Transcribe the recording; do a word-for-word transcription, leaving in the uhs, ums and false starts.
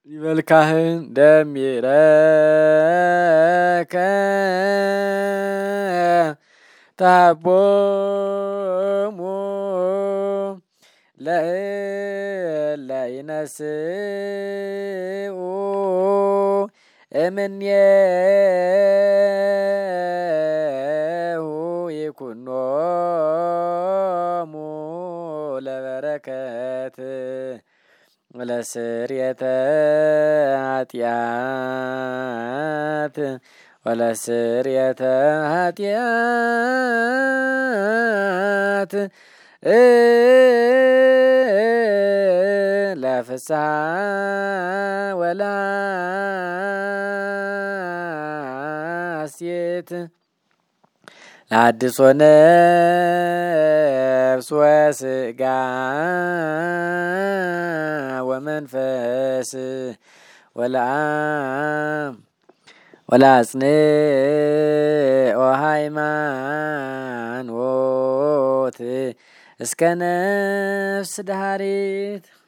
ይበልካህን ደሚረከ ታቦሙ ለይነስኡ እምኔሁ ይኩኖሙ ለበረከት ወለስርየተ ኃጢአት ወለስርየተ ኃጢአት ለፍስሐ ወለሐሴት ለሐድሶ ነፍስ ወስጋ ወመንፈስ ወለአም ወለአጽንዕ ወሃይማኖት እስከ ነፍስ ዳሪት